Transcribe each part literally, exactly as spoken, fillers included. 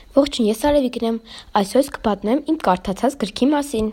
Ողջույն, ես Արևիկն եմ, այսօր կպատմեմ իմ կարդացած գրքի մասին։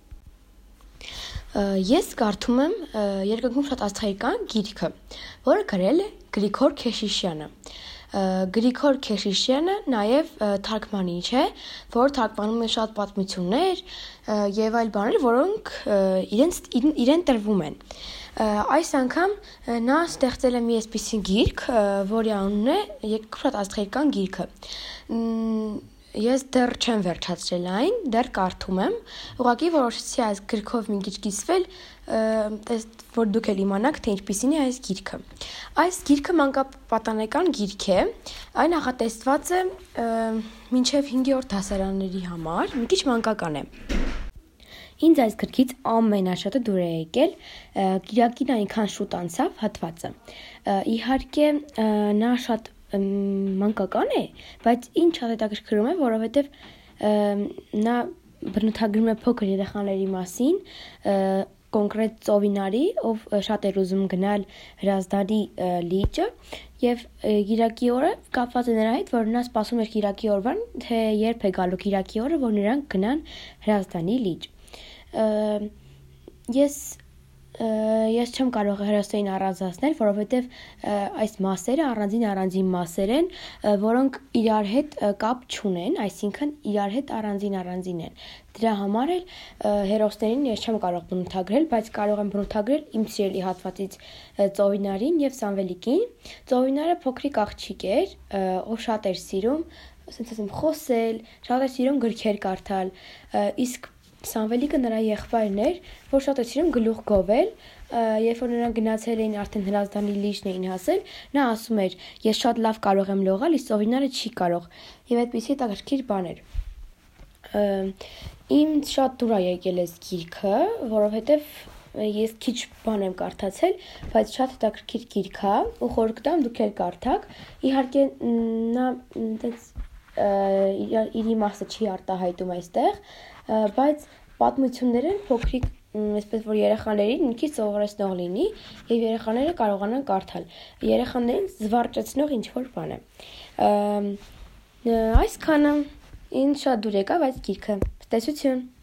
Ես կարդում եմ երկրագույն շատ աստղայական գիրքը, որը գրել է Գրիգոր Քեշիշյանը։ Գրիգոր Քեշիշյանը նաև թարգմանիչ է, որ թարգմանում է շատ պատմություններ եւ այլ բաներ, որոնք իրենց իրեն տրվում են։ Այս անգամ նա ստեղծել է մի այսպիսի գիրք, որի անունն է Երկրորդ աստղայական գիրքը։ Ես դեռ չեմ վերջացրել այն, դեռ կարդում եմ, ուղղակի որոշեցի այս գրքով մի քիչ կիսվել, որ դուք էլ իմանաք, թե ինչպիսին է այս գիրքը։ Այս գիրքը մանկապատանեկան գիրք է, այն նախատեսված է մինչև հինգերորդ դասարանների համար, մի քիչ մանկական է։ Ինձ այս գրքից ամենաշատը դուր է եկել Կիրակին այնքան շուտ անցավ հատվածը։ Իհարկե նա շատ մանկական է, բայց ինչ շատ հետաքրքրում է, որովհետև նա բնութագրում է փոքր երեխաների մասին, կոնկրետ Ծովինարի, ով շատ էր ուզում գնալ Հրազդանի լիճը, եւ Կիրակի օրը կապված է նրա հետ, որ նա սպասում էր Կիրակի օրվան, թե երբ է գալու Կիրակի օրը, որ նրանք գնան Հրազդանի լիճ։ Ես Ես չեմ կարող հերոսներին առանձնացնել, որովհետև այս մասերը առանձին առանձին մասեր են, որոնք իրար հետ կապ չունեն, այսինքն իրար հետ առանձին առանձին են։ Դրա համար էլ հերոսներին ես չեմ կարող բնութագրել, բայց կարող եմ բնութագրել իմ սիրելի հատվածից Ծովինարին եւ Սամվելիկին։ Ծովինարը փոքրիկ աղջիկ էր, ով շատ էր սիրում, ասենց ասեմ, խոսել, շատ էր սիրում գրքեր կարդալ, իսկ Սամվելիկը նրա եղբայրն էր, որ շատ էր սիրում գլուխ գովել, երբ որ նրանք գնացել էին արդեն Հրազդանի լիճն էին հասել, նա ասում էր. «Ես շատ լավ կարող եմ լողալ, իսկ Ծովինարը չի կարող»։ Եվ այդպիսի հետաքրքիր բան էր։ Ինձ շատ դուր է եկել այս գիրքը, որովհետև ես քիչ բան եմ կարդացել, բայց շատ հետաքրքիր գիրք է, ու խորհուրդ կտամ դուք էլ կարդաք։ Իհարկե նա այդպես իր իմաստը չի արտահայտում այստեղ, բայց պատմությունները փոքրիկ, այսպես որ երեխաներին մի քիչ սովորեցնող լինի եւ երեխաները կարողանան կարդալ։ Երեխաներին զվարճեցնող ինչ որ բան է։ Այսքանը ինձ շատ դուր եկավ այս գիրքը։ Տեսություն։